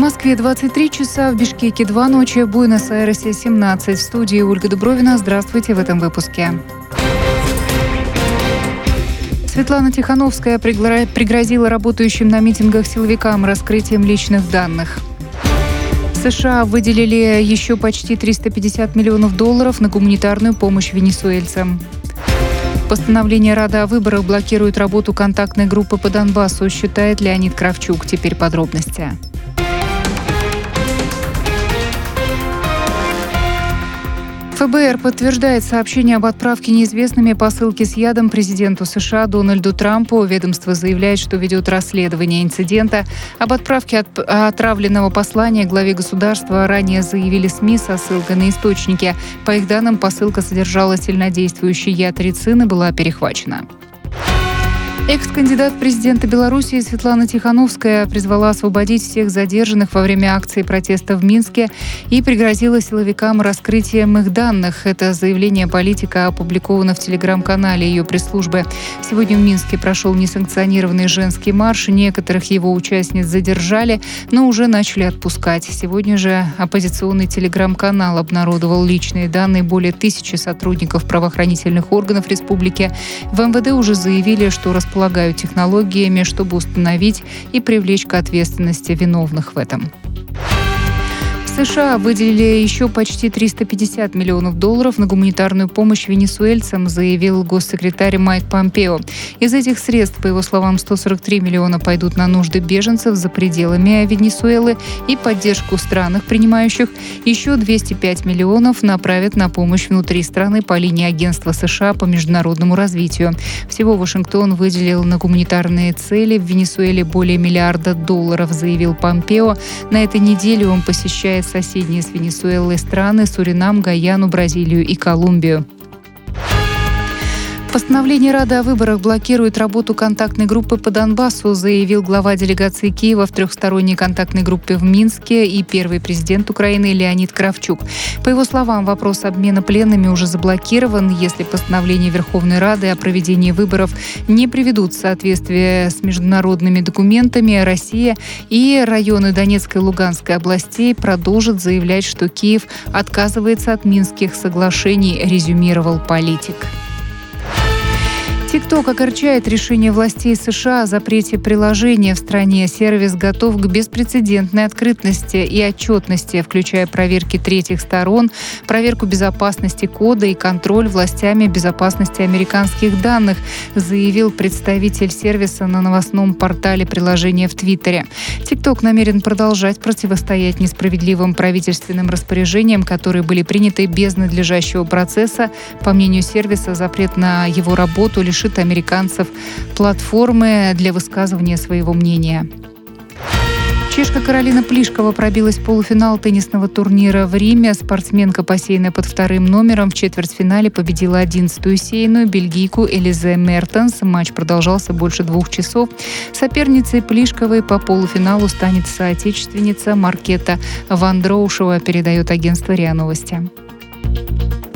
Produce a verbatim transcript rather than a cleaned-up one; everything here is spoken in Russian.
Москве двадцать три часа, в Бишкеке два ночи, в Буэнос-Айресе семнадцать. В студии Ольга Дубровина. Здравствуйте в этом выпуске. Светлана Тихановская пригрозила работающим на митингах силовикам раскрытием личных данных. США выделили еще почти триста пятьдесят миллионов долларов на гуманитарную помощь венесуэльцам. Постановление Рады о выборах блокирует работу контактной группы по Донбассу, считает Леонид Кравчук. Теперь подробности. эф бэ эр подтверждает сообщение об отправке неизвестными посылки с ядом президенту США Дональду Трампу. Ведомство заявляет, что ведет расследование инцидента. Об отправке от... отравленного послания главе государства ранее заявили СМИ со ссылкой на источники. По их данным, посылка содержала сильнодействующий яд рицин и была перехвачена. Экс-кандидат в президенты Беларуси Светлана Тихановская призвала освободить всех задержанных во время акции протеста в Минске и пригрозила силовикам раскрытием их данных. Это заявление политика опубликовано в телеграм-канале ее пресс-службы. Сегодня в Минске прошел несанкционированный женский марш. Некоторых его участниц задержали, но уже начали отпускать. Сегодня же оппозиционный телеграм-канал обнародовал личные данные более тысячи сотрудников правоохранительных органов республики. В эм вэ дэ уже заявили, что располагают полагают технологиями, чтобы установить и привлечь к ответственности виновных в этом. США выделили еще почти триста пятьдесят миллионов долларов на гуманитарную помощь венесуэльцам, заявил госсекретарь Майк Помпео. Из этих средств, по его словам, сто сорок три миллиона пойдут на нужды беженцев за пределами Венесуэлы и поддержку стран, принимающих. Еще двести пять миллионов направят на помощь внутри страны по линии Агентства США по международному развитию. Всего Вашингтон выделил на гуманитарные цели в Венесуэле более миллиарда долларов, заявил Помпео. На этой неделе он посещает соседние с Венесуэлой страны Суринам, Гаяну, Бразилию и Колумбию. Постановление Рады о выборах блокирует работу контактной группы по Донбассу, заявил глава делегации Киева в трехсторонней контактной группе в Минске и первый президент Украины Леонид Кравчук. По его словам, вопрос обмена пленными уже заблокирован. Если постановление Верховной Рады о проведении выборов не приведут в соответствие с международными документами, Россия и районы Донецкой и Луганской областей продолжат заявлять, что Киев отказывается от Минских соглашений, резюмировал политик. ТикТок огорчает решение властей США о запрете приложения в стране. Сервис готов к беспрецедентной открытности и отчетности, включая проверки третьих сторон, проверку безопасности кода и контроль властями безопасности американских данных, заявил представитель сервиса на новостном портале приложения в Твиттере. ТикТок намерен продолжать противостоять несправедливым правительственным распоряжениям, которые были приняты без надлежащего процесса. По мнению сервиса, запрет на его работу лишит американцев платформы для высказывания своего мнения. Чешка Каролина Плишкова пробилась в полуфинал теннисного турнира в Риме. Спортсменка, посеянная под вторым номером, в четвертьфинале победила одиннадцатую сейную бельгийку Элизе Мертенс. Матч продолжался больше двух часов. Соперницей Плишковой по полуфиналу станет соотечественница Маркета Вандроушева, передает агентство РИА Новости.